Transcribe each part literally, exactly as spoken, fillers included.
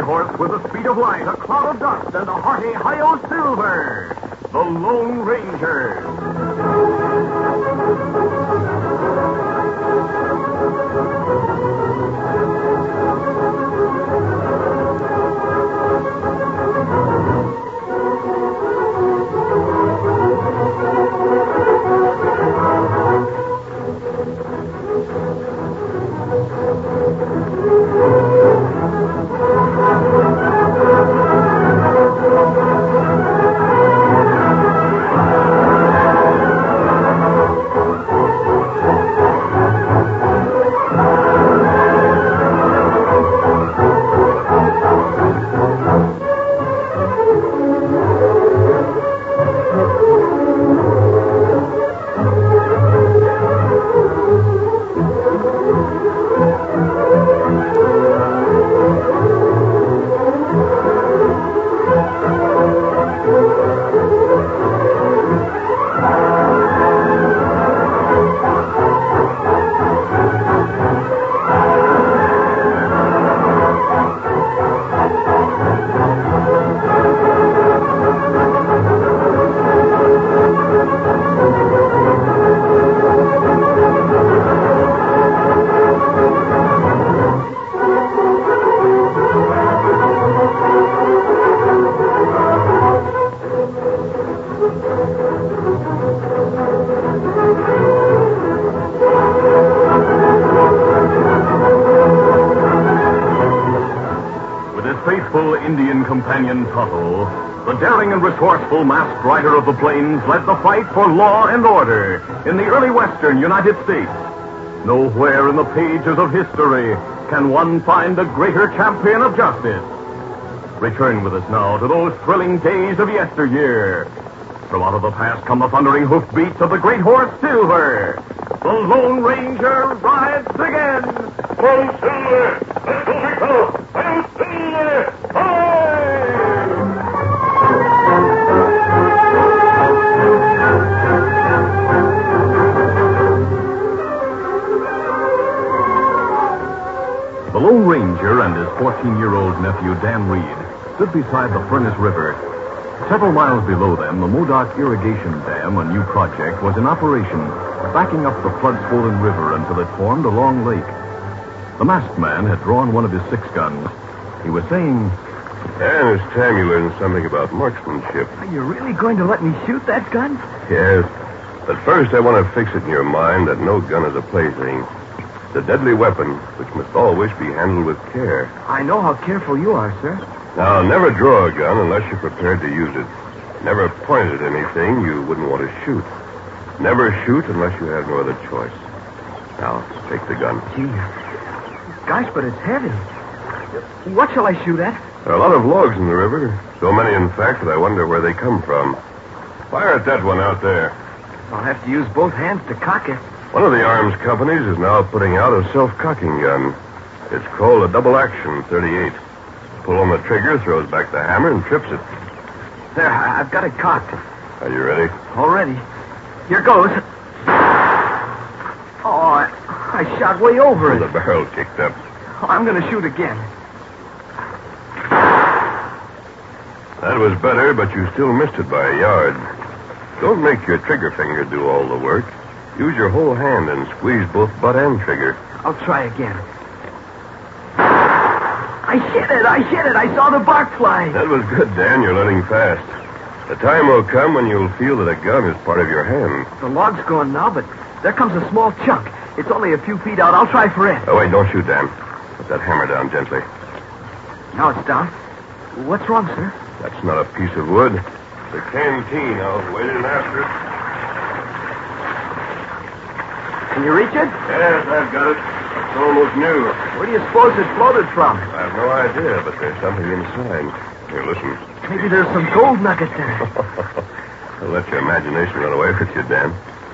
horse with the speed of light, a cloud of dust, and a hearty Hi-Yo Silver, the Lone Ranger. Indian companion Tonto, the daring and resourceful masked rider of the plains, led the fight for law and order in the early western United States. Nowhere in the pages of history can one find a greater champion of justice. Return with us now to those thrilling days of yesteryear. From out of the past come the thundering hoofbeats of the great horse Silver. The Lone Ranger rides again. Oh, Silver! Let's go, big fellow! I'm Silver! The Lone Ranger and his fourteen-year-old nephew, Dan Reed, stood beside the Furnace River. Several miles below them, the Modoc Irrigation Dam, a new project, was in operation, backing up the flood-swollen river until it formed a long lake. The masked man had drawn one of his six guns. He was saying, Dan, it's time you learned something about marksmanship. Are you really going to let me shoot that gun? Yes. But first, I want to fix it in your mind that no gun is a plaything. It's a deadly weapon, which must always be handled with care. I know how careful you are, sir. Now, never draw a gun unless you're prepared to use it. Never point at anything you wouldn't want to shoot. Never shoot unless you have no other choice. Now, take the gun. Gee, gosh, but it's heavy. What shall I shoot at? There are a lot of logs in the river. So many, in fact, that I wonder where they come from. Fire at that one out there. I'll have to use both hands to cock it. One of the arms companies is now putting out a self-cocking gun. It's called a double-action thirty-eight. Pull on the trigger, throws back the hammer, and trips it. There, I've got it cocked. Are you ready? All ready. Here goes. Oh, I, I shot way over it. The barrel kicked up. Oh, I'm going to shoot again. That was better, but you still missed it by a yard. Don't make your trigger finger do all the work. Use your whole hand and squeeze both butt and trigger. I'll try again. I hit it! I hit it! I saw the bark fly. That was good, Dan. You're learning fast. The time will come when you'll feel that a gun is part of your hand. The log's gone now, but there comes a small chunk. It's only a few feet out. I'll try for it. Oh, wait, don't shoot, Dan. Put that hammer down gently. Now it's down. What's wrong, sir? That's not a piece of wood. It's a canteen. I'll wait in after it. Can you reach it? Yes, I've got it. It's almost new. Where do you suppose it floated from? I have no idea, but there's something inside. Here, listen. Maybe there's some gold nuggets in it. Don't let your imagination run away with you, Dan.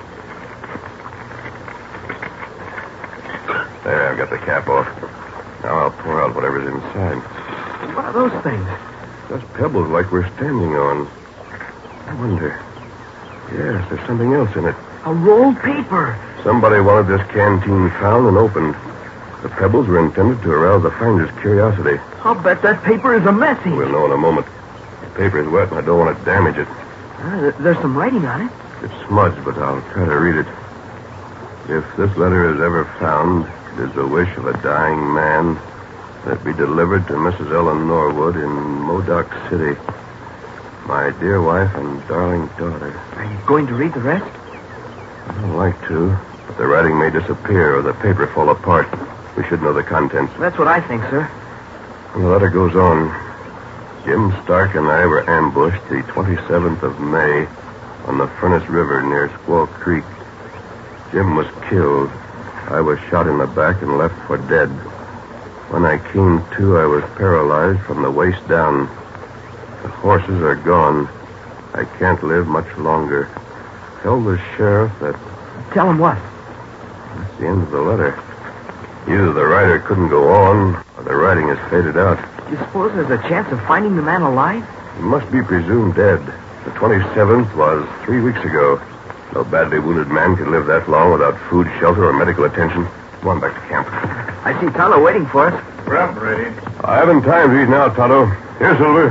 There, I've got the cap off. Now I'll pour out whatever's inside. What are those things? Just pebbles like we're standing on. I wonder. Yes, there's something else in it. A rolled paper. Somebody wanted this canteen found and opened. The pebbles were intended to arouse the finder's curiosity. I'll bet that paper is a message. We'll know in a moment. The paper is wet, and I don't want to damage it. Uh, th- there's some writing on it. It's smudged, but I'll try to read it. If this letter is ever found, it is the wish of a dying man that it be delivered to Missus Ellen Norwood in Modoc City. My dear wife and darling daughter. Are you going to read the rest? I don't like to, but the writing may disappear or the paper fall apart. We should know the contents. That's what I think, sir. And the letter goes on. Jim Stark and I were ambushed the twenty-seventh of May on the Furnace River near Squaw Creek. Jim was killed. I was shot in the back and left for dead. When I came to, I was paralyzed from the waist down. The horses are gone. I can't live much longer. Tell the sheriff that... Tell him what? That's the end of the letter. Either the writer couldn't go on, or the writing has faded out. Do you suppose there's a chance of finding the man alive? He must be presumed dead. The twenty-seventh was three weeks ago. No badly wounded man could live that long without food, shelter, or medical attention. Come on back to camp. I see Tonto waiting for us. Grub ready. I haven't time to eat now, Tonto. Here, Silver.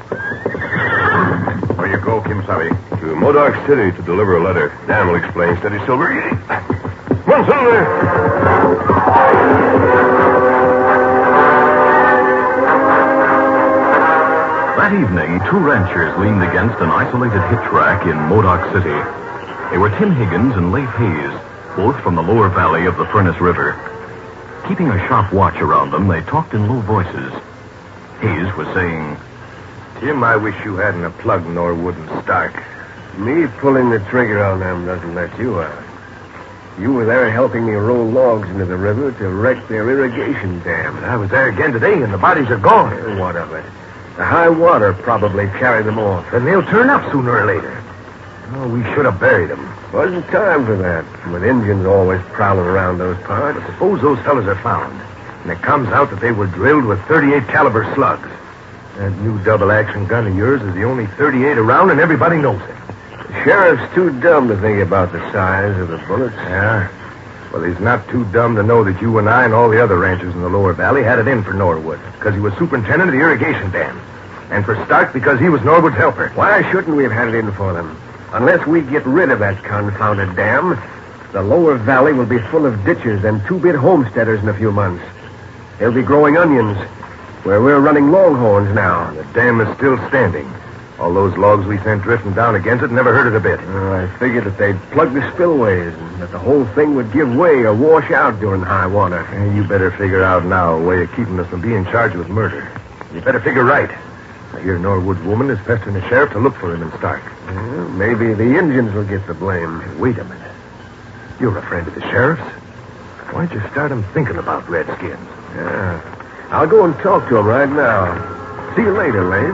Where you go, Kim Sabi? To Modoc City to deliver a letter. Dan will explain. Steady, Silver. Come on, Silver. That evening, two ranchers leaned against an isolated hitch rack in Modoc City. They were Tim Higgins and Leif Hayes, both from the lower valley of the Furnace River. Keeping a sharp watch around them, they talked in low voices. Hayes was saying, Tim, I wish you hadn't a plugged Norwood and Stark. Me pulling the trigger on them doesn't let you out. You were there helping me roll logs into the river to wreck their irrigation dam. I was there again today, and the bodies are gone. Uh, What of it? The high water probably carried them off. And they'll turn up sooner or later. Oh, we should have buried them. Wasn't time for that, with Indians always prowling around those parts. But suppose those fellas are found, and it comes out that they were drilled with thirty-eight caliber slugs. That new double-action gun of yours is the only thirty-eight around, and everybody knows it. The sheriff's too dumb to think about the size of the bullets. Yeah? Well, he's not too dumb to know that you and I and all the other ranchers in the lower valley had it in for Norwood, because he was superintendent of the irrigation dam. And for Stark, because he was Norwood's helper. Why shouldn't we have had it in for them? Unless we get rid of that confounded dam, the lower valley will be full of ditches and two-bit homesteaders in a few months. They'll be growing onions, where we're running longhorns now. The dam is still standing. All those logs we sent drifting down against it never hurt it a bit. Uh, I figured that they'd plug the spillways and that the whole thing would give way or wash out during high water. And you better figure out now a way of keeping us from being charged with murder. You better figure right. I hear Norwood's woman is pestering the sheriff to look for him in Stark. Well, maybe the Indians will get the blame. Wait a minute. You're a friend of the sheriff's. Why don't you start him thinking about Redskins? Yeah. I'll go and talk to him right now. See you later, Leif.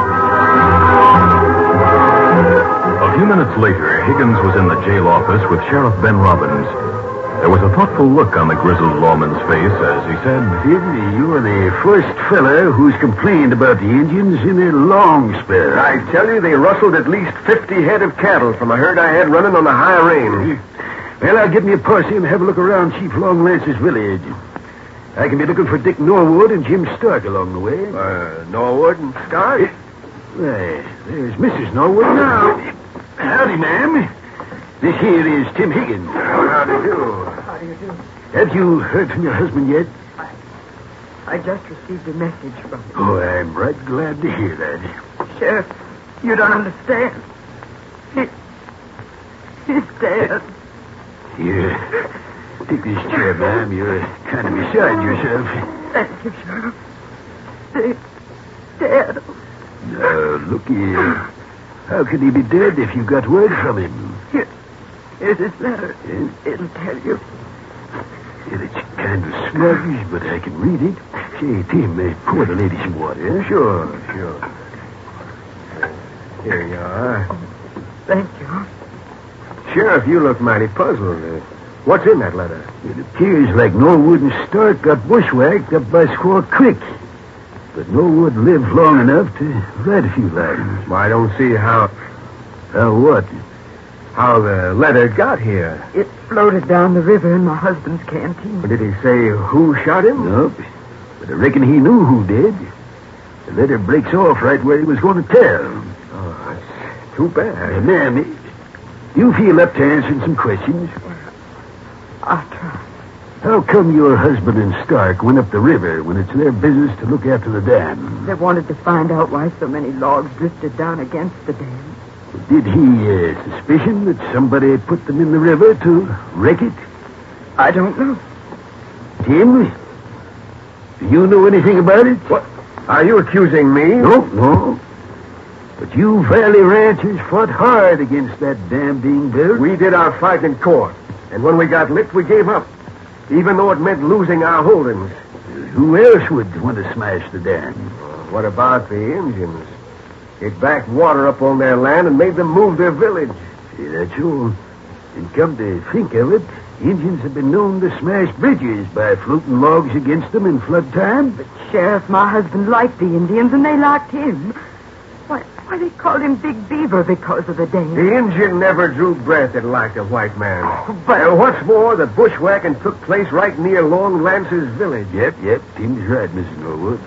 A few minutes later, Higgins was in the jail office with Sheriff Ben Robbins. There was a thoughtful look on the grizzled lawman's face as he said, Tim, you're the first fella who's complained about the Indians in a long spell. I tell you, they rustled at least fifty head of cattle from a herd I had running on the high range. Well, I'll get me a posse and have a look around Chief Longlance's village. I can be looking for Dick Norwood and Jim Stark along the way. Uh, Norwood and Stark? Why, there's Missus Norwood now. Howdy, ma'am. This here is Tim Higgins. How do you do? How do you do? Have you heard from your husband yet? I just received a message from him. Oh, I'm right glad to hear that. Sheriff, you don't understand. He, he's dead. Here, take this chair, ma'am. You're kind of beside yourself. Thank you, Sheriff. They, dead. Now, look here. How can he be dead if you got word from him? Here, here's his letter. It'll tell you. Yeah, it's kind of sluggish, but I can read it. Say, Tim, uh, pour the lady some water. Sure, sure. Here you are. Thank you. Sheriff, you look mighty puzzled. Uh, what's in that letter? It appears like Norwood and Stark got bushwhacked up by Squaw Creek. But Norwood lived long enough to write a few lines. Well, I don't see how... How what? how the letter got here. It floated down the river in my husband's canteen. Did he say who shot him? Nope. But I reckon he knew who did. The letter breaks off right where he was going to tell. Oh, that's too bad. Uh, ma'am, you feel up to answering some questions? I'll try. How come your husband and Stark went up the river when it's their business to look after the dam? They wanted to find out why so many logs drifted down against the dam. Did he uh, suspicion that somebody put them in the river to wreck it? I don't know. Tim, do you know anything about it? What? Are you accusing me? No, no. But you Valley ranchers fought hard against that dam being built. We did our fight in court. And when we got licked, we gave up. Even though it meant losing our holdings. Who else would want to smash the dam? What about the Indians? It backed water up on their land and made them move their village. See, that's all. And come to think of it, Indians have been known to smash bridges by floating logs against them in flood time. But, Sheriff, my husband liked the Indians, and they liked him. Why, why they called him Big Beaver because of the dam. The Indian never drew breath that liked a white man. Oh, but- And what's more, the bushwhacking took place right near Long Lance's village. Yep, yep, Tim's right, Missus Norwood.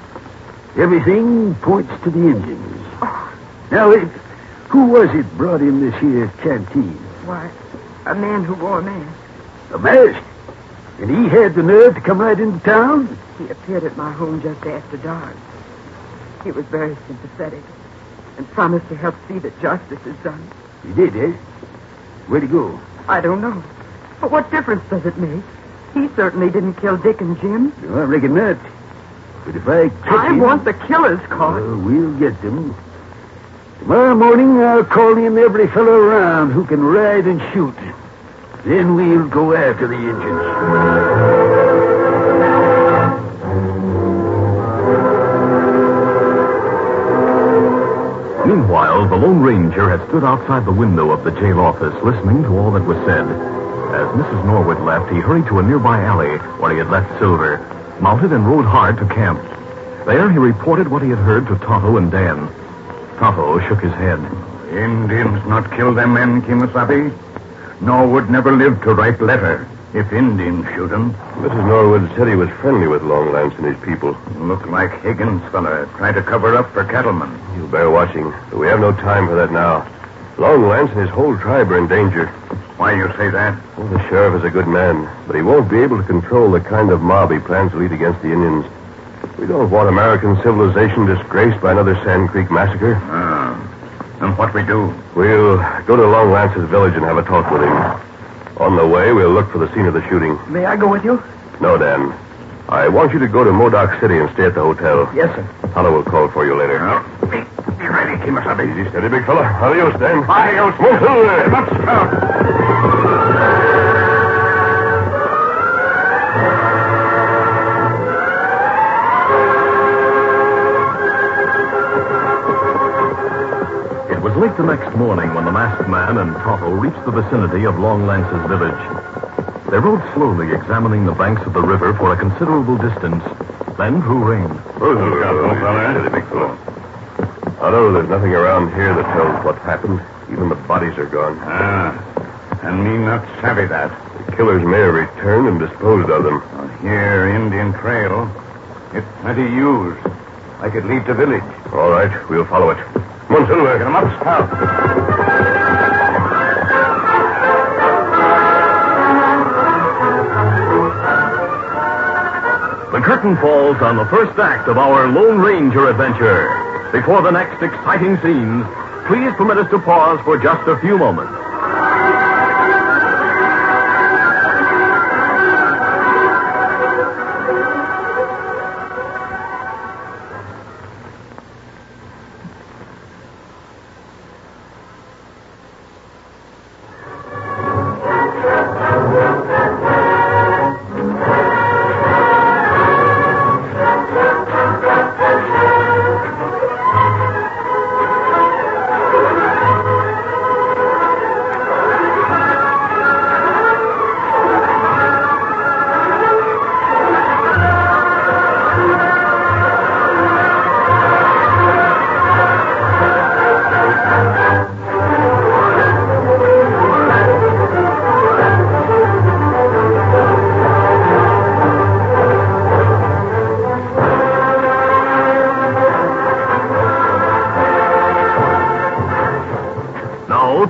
Everything points to the Indians. Oh. Now, it, who was it brought in this here canteen? Why, a man who wore a mask. A mask? And he had the nerve to come right into town? He appeared at my home just after dark. He was very sympathetic and promised to help see that justice is done. He did, eh? Where'd he go? I don't know. But what difference does it make? He certainly didn't kill Dick and Jim. No, I reckon not. But if I catch I him... want the killers caught. Well, we'll get them. Tomorrow morning, I'll call in every fellow around who can ride and shoot. Then we'll go after the Indians. Meanwhile, the Lone Ranger had stood outside the window of the jail office listening to all that was said. As Missus Norwood left, he hurried to a nearby alley where he had left Silver, mounted and rode hard to camp. There he reported what he had heard to Tonto and Dan. Tonto shook his head. Indians not kill them men, Kimasabi. Norwood never lived to write letter. If Indians shoot him. Missus Norwood said he was friendly with Long Lance and his people. Look like Higgins fella trying to cover up for cattlemen. You bear watching, but we have no time for that now. Long Lance and his whole tribe are in danger. Why you say that? Well, the sheriff is a good man, but he won't be able to control the kind of mob he plans to lead against the Indians. We don't want American civilization disgraced by another Sand Creek massacre. Ah. And what we do? We'll go to Long Lance's village and have a talk with him. On the way, we'll look for the scene of the shooting. May I go with you? No, Dan. I want you to go to Modoc City and stay at the hotel. Yes, sir. Tonto will call for you later. Well, be, be ready, Kimasabi. Easy, steady, big fella. Adios, Dan. Adios. Move through there. Let's go. It was late the next morning when the masked man and Tonto reached the vicinity of Long Lance's village. They rode slowly, examining the banks of the river for a considerable distance, then drew rein. Steady, big fella. Tonto, there's nothing around here that tells what happened. Even the bodies are gone. Ah. And me not savvy that. The killers may have returned and disposed of them. Well, here, Indian trail. It's plenty used. Like it lead to village. All right, we'll follow it. Come on, Silver. Get 'em up, Scout. The curtain falls on the first act of our Lone Ranger adventure. Before the next exciting scenes, please permit us to pause for just a few moments.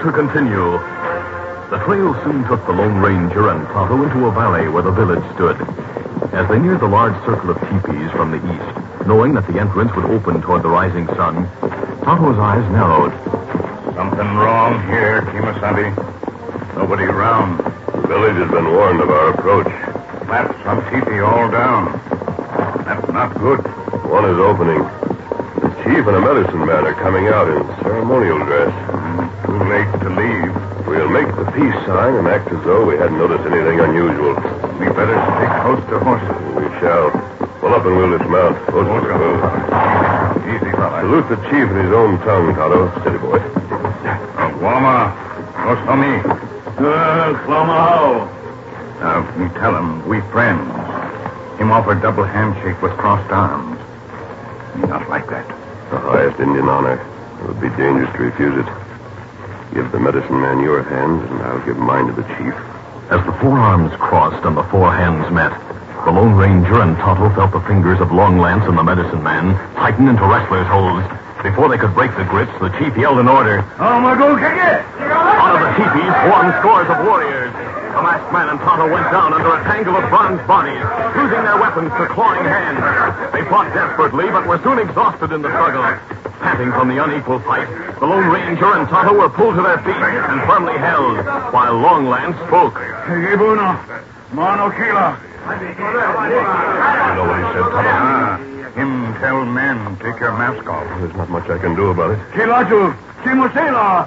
to continue. The trail soon took the Lone Ranger and Tonto into a valley where the village stood. As they neared the large circle of teepees from the east, knowing that the entrance would open toward the rising sun, Tonto's eyes narrowed. Something wrong here, Kimasabi. Nobody around. The village has been warned of our approach. Flaps on teepee all down. That's not good. One is opening. The chief and a medicine man are coming out in ceremonial dress. Too late to leave. We'll make the peace sign and act as though we hadn't noticed anything unusual. We better stick close to horses. We shall. Pull up and we'll dismount. Close to the road. Easy, fella. Salute the chief in his own tongue, Tonto. City boy. Wama. Ostomi. Uh, Clamao. Now, me tell him we friends. Him offer double handshake with crossed arms. Me not like that. The highest Indian honor. It would be dangerous to refuse it. Give the medicine man your hand, and I'll give mine to the chief. As the four arms crossed and the four hands met, the Lone Ranger and Tonto felt the fingers of Long Lance and the medicine man tighten into wrestlers' holds. Before they could break the grips, the chief yelled an order. Oh, my go kick it! Out of the teepees swarmed scores of warriors. The masked man and Tonto went down under a tangle of bronze bodies, using their weapons for clawing hands. They fought desperately, but were soon exhausted in the struggle. Panting from the unequal fight, the Lone Ranger and Tonto were pulled to their feet and firmly held, while Long Lance spoke. Gibuno, Mono Kila. You know what he said, Tonto? Ah, him tell men, take your mask off. There's not much I can do about it. Kilaju, Chimosela.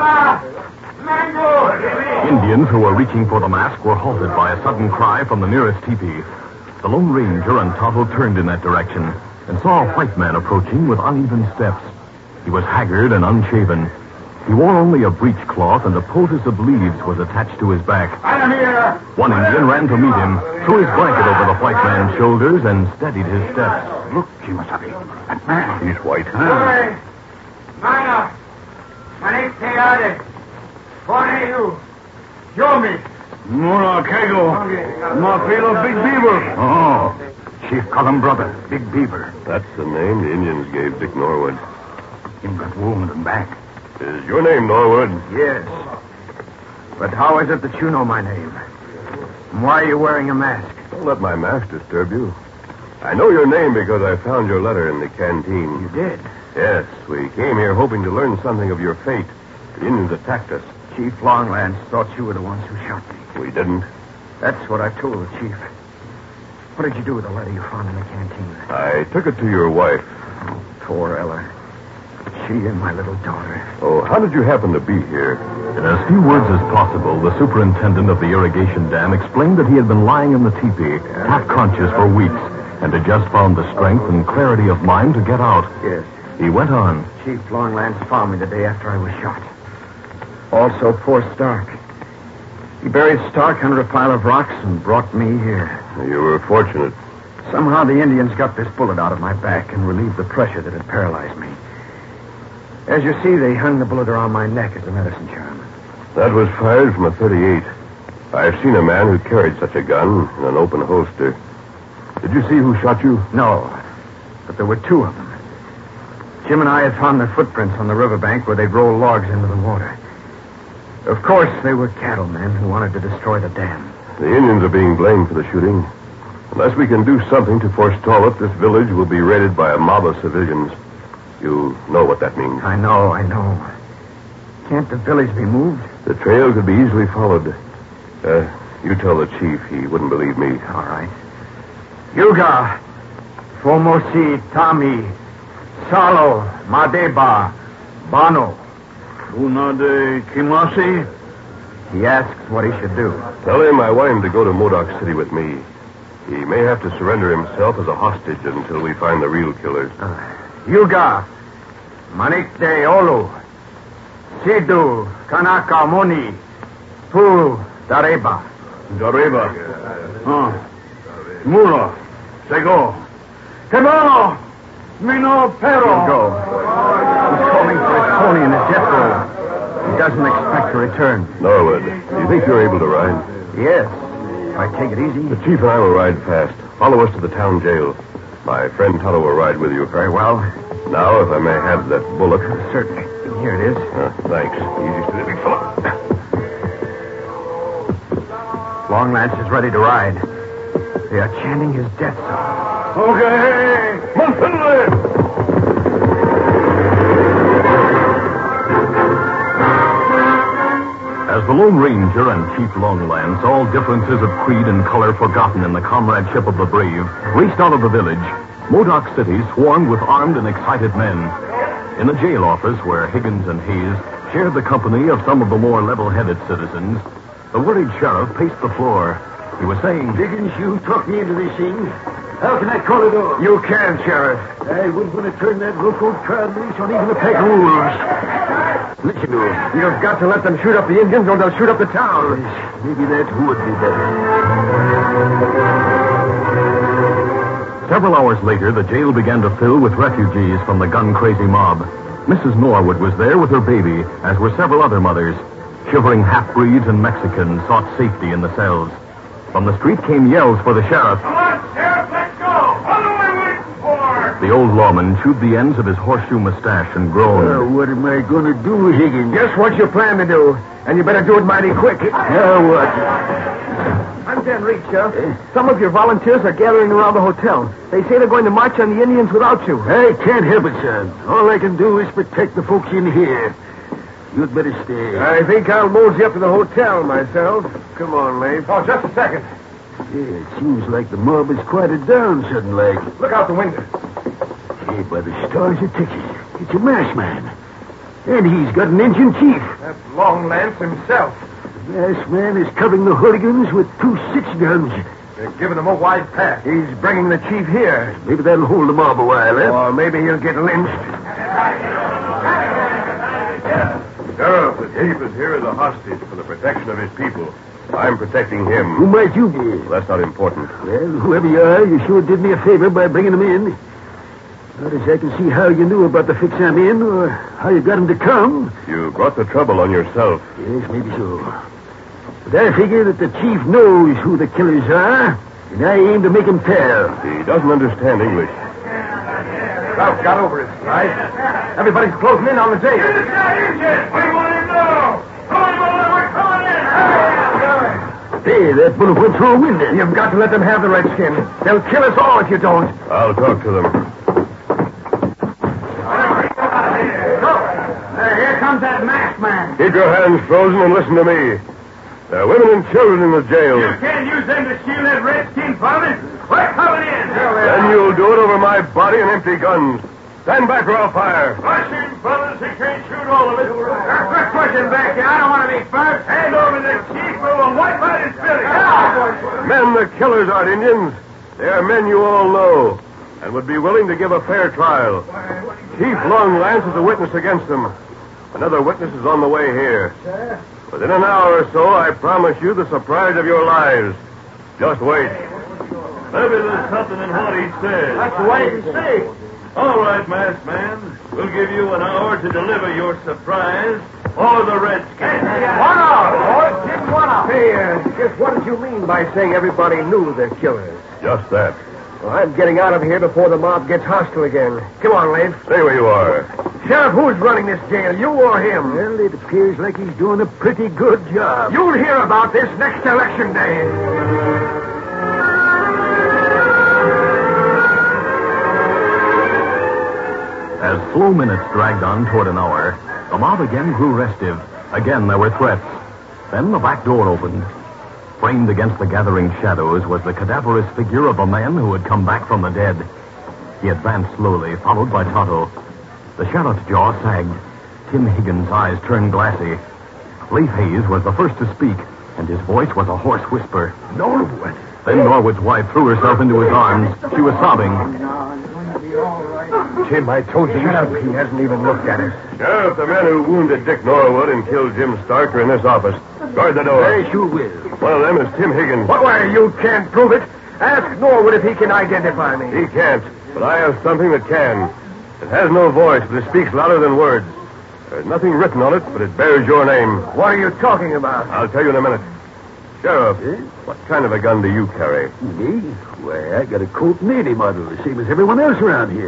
Indians who were reaching for the mask were halted by a sudden cry from the nearest teepee. The Lone Ranger and Tonto turned in that direction and saw a white man approaching with uneven steps. He was haggard and unshaven. He wore only a breechcloth, and a poultice of leaves was attached to his back. I am here. One Indian ran to meet him, threw his blanket over the white man's shoulders, and steadied his steps. Look, Kimasabi. That man. He's white. Hey, Mana, Manik Teade. What are you? Show me. Mura Kego. Mafilo Big Beaver. Oh, Chief call him brother, Big Beaver. That's the name the Indians gave Dick Norwood. Him got wound and back. Is your name Norwood? Yes. But how is it that you know my name? And why are you wearing a mask? Don't let my mask disturb you. I know your name because I found your letter in the canteen. You did? Yes, we came here hoping to learn something of your fate. The Indians attacked us. Chief Longlance thought you were the ones who shot me. We didn't. That's what I told the chief. What did you do with the letter you found in the canteen? I took it to your wife. Oh, poor Ella. She and my little daughter. Oh, how did you happen to be here? In as few words as possible, the superintendent of the irrigation dam explained that he had been lying in the teepee, half conscious for weeks, and had just found the strength and clarity of mind to get out. Yes. He went on. Chief Longlance found me the day after I was shot. Also, poor Stark. He buried Stark under a pile of rocks and brought me here. You were fortunate. Somehow the Indians got this bullet out of my back and relieved the pressure that had paralyzed me. As you see, they hung the bullet around my neck as a medicine charm. That was fired from a thirty-eight. I've seen a man who carried such a gun in an open holster. Did you see who shot you? No, but there were two of them. Jim and I had found their footprints on the riverbank where they'd rolled logs into the water. Of course, they were cattlemen who wanted to destroy the dam. The Indians are being blamed for the shooting. Unless we can do something to forestall it, this village will be raided by a mob of civilians. You know what that means. I know, I know. Can't the village be moved? The trail could be easily followed. Uh, you tell the chief. He wouldn't believe me. All right. Yuga, Fomosi, Tami, Salo, Madeba, Bano. Unade Kimasi? He asks what he should do. Tell him I want him to go to Modoc City with me. He may have to surrender himself as a hostage until we find the real killers. Uh, Yuga, Manik de Olu, Sidu, Kanaka Moni, Pu, Dareba. Dareba. Huh. Mura. Sego. Kebano. Mino Pero. Go. He's calling for his pony in the jet roll. He doesn't expect to return. Norwood, do you think you're able to ride? Yes. If I take it easy. The chief and I will ride fast. Follow us to the town jail. My friend Tonto will ride with you. Very well. Now, if I may have that bullet. Certainly. Here it is. Uh, thanks. Easy, steady, big fellow. Long Lance is ready to ride. They are chanting his death song. Okay. Monthly. As the Lone Ranger and Chief Longlands, all differences of creed and color forgotten in the comradeship of the brave, raced out of the village, Modoc City swarmed with armed and excited men. In the jail office, where Higgins and Hayes shared the company of some of the more level-headed citizens, the worried sheriff paced the floor. He was saying, Higgins, you talked me into this thing. How can I call it off? You can, Sheriff. I wouldn't want to turn that local crowd loose on even a pack of wolves. Listen to him. You've got to let them shoot up the Indians or they'll shoot up the town. Maybe that would be better. Several hours later, the jail began to fill with refugees from the gun-crazy mob. Missus Norwood was there with her baby, as were several other mothers. Shivering half-breeds and Mexicans sought safety in the cells. From the street came yells for the sheriff. Come on, Sheriff, let's go! What are we waiting for? The old lawman chewed the ends of his horseshoe mustache and groaned. Uh, what am I going to do, Higgins? Just what you plan to do. And you better do it mighty quick. Now what? I'm Dan Reed, Sheriff. Some of your volunteers are gathering around the hotel. They say they're going to march on the Indians without you. I can't help it, son. All I can do is protect the folks in here. You'd better stay. I think I'll mosey up to the hotel myself. Come on, Leif. Oh, just a second. Yeah, it seems like the mob has quieted down sudden like. Look out the window. Hey, by the stars of Texas, it's a masked man. And he's got an Indian chief. That's Long Lance himself. The masked man is covering the hooligans with two six guns. They're giving him a wide path. He's bringing the chief here. Maybe that'll hold the mob a while, eh? Or maybe he'll get lynched. Sheriff, the chief is here as a hostage for the protection of his people. I'm protecting him. Who might you be? Well, that's not important. Well, whoever you are, you sure did me a favor by bringing them in. Not as I can see how you knew about the fix I'm in, or how you got him to come. You brought the trouble on yourself. Yes, maybe so. But I figure that the chief knows who the killers are, and I aim to make him tell. He doesn't understand English. Ralph got over it, right? Everybody's closing in on the jail. Get us that Indian! We want him now! Come on, Mullen, we're coming in! Hey, that bullet went through a window. You've got to let them have the redskin. They'll kill us all if you don't. I'll talk to them. Here comes that masked man. Keep your hands frozen and listen to me. There are women and children in the jail. You can't use them to shield that redskin vomit. We're coming in. Then you'll do it over my body and empty guns. Stand back or I'll fire. Rush him, fellas. He can't shoot all of us. Quit pushing back here. I don't want to be first. Hand over the chief or we'll wipe out his village. Men, the killers aren't Indians. They are men you all know and would be willing to give a fair trial. Chief Long Lance is a witness against them. Another witness is on the way here. Within an hour or so, I promise you the surprise of your lives. Just wait. Maybe there's something in what he says. Let's wait and see. All right, masked man. We'll give you an hour to deliver your surprise or the redskins. One hour, boys. Just one hour. Hey, uh, just what did you mean by saying everybody knew the killers? Just that. Well, I'm getting out of here before the mob gets hostile again. Come on, Leif. Stay where you are. Sheriff, who's running this jail, you or him? Well, it appears like he's doing a pretty good job. You'll hear about this next election day. As slow minutes dragged on toward an hour, the mob again grew restive. Again there were threats. Then the back door opened. Framed against the gathering shadows was the cadaverous figure of a man who had come back from the dead. He advanced slowly, followed by Tonto. The sheriff's jaw sagged. Tim Higgins' eyes turned glassy. Leif Hayes was the first to speak, and his voice was a hoarse whisper. Norwood. Then Norwood's wife threw herself into his arms. She was sobbing. Tim, I told you. Shut up. He hasn't even looked at us. Sheriff, the men who wounded Dick Norwood and killed Jim Stark are in this office. Guard the door. I sure will. One of them is Tim Higgins. What way? You can't prove it. Ask Norwood if he can identify me. He can't, but I have something that can. It has no voice, but it speaks louder than words. There's nothing written on it, but it bears your name. What are you talking about? I'll tell you in a minute. Sheriff, Eh? what kind of a gun do you carry? Me? Why, I got a Colt eighty model, the same as everyone else around here.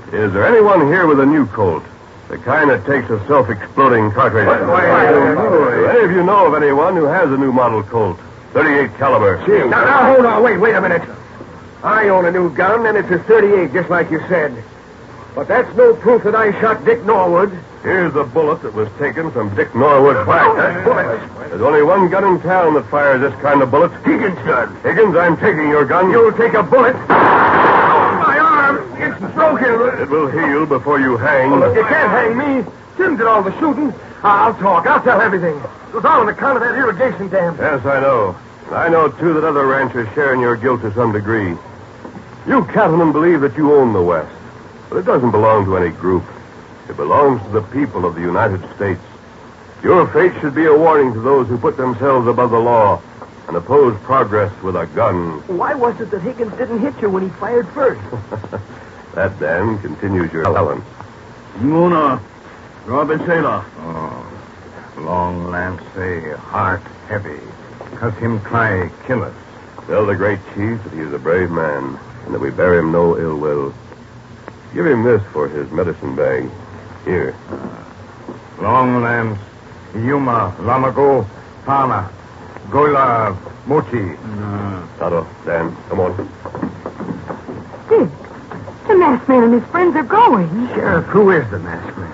Is there anyone here with a new Colt? The kind that takes a self-exploding cartridge. What? Why, I don't know. Do any of you know of anyone who has a new model Colt? thirty-eight caliber. Now, now, hold on. Wait, wait a minute. I own a new gun, and it's a thirty-eight, just like you said. But that's no proof that I shot Dick Norwood. Here's the bullet that was taken from Dick Norwood's back. That bullet. There's only one gun in town that fires this kind of bullet. Higgins' gun. Higgins, I'm taking your gun. You'll take a bullet. My arm. It's broken. It will heal before you hang. Look, you can't hang me. Jim did all the shooting. I'll talk. I'll tell everything. It was all on account of that irrigation dam. Yes, I know. I know, too, that other ranchers share in your guilt to some degree. You cattlemen believe that you own the West. But it doesn't belong to any group. It belongs to the people of the United States. Your fate should be a warning to those who put themselves above the law and oppose progress with a gun. Why was it that Higgins didn't hit you when he fired first? That, then, continues your talent. Muna, Robin Sailor. Oh, long lance say, heart heavy. Cause him try kill us. Tell the great chief that he is a brave man and that we bear him no ill will. Give him this for his medicine bag. Here. Uh, long lance, Yuma, Lamago, Pana, Gola, Mochi. Uh, Tonto, Dan, come on. Dick, the masked man and his friends are going. Sheriff, who is the masked man?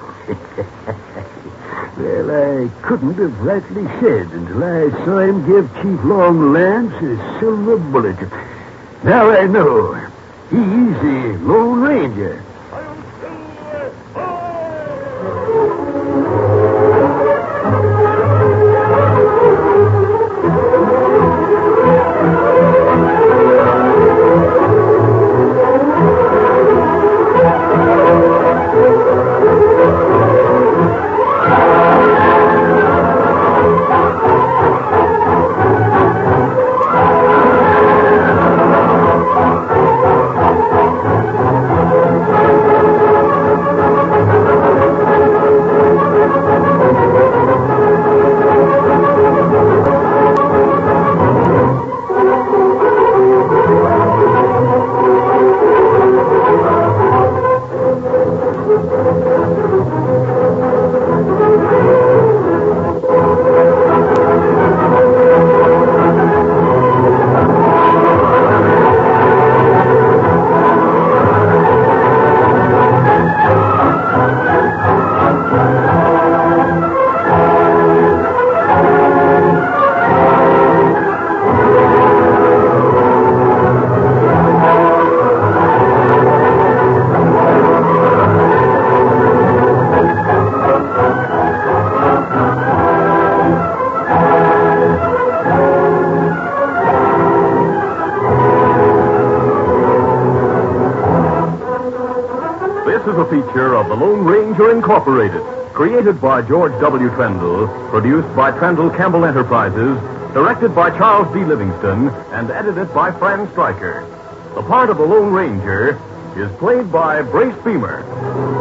Well, I couldn't have rightly said until I saw him give Chief Long Lance a silver bullet. Now I know. He's the Lone Ranger. Feature of the Lone Ranger Incorporated, created by George W. Trendle, produced by Trendle Campbell Enterprises, directed by Charles D. Livingston, and edited by Fran Stryker. The part of the Lone Ranger is played by Brace Beamer.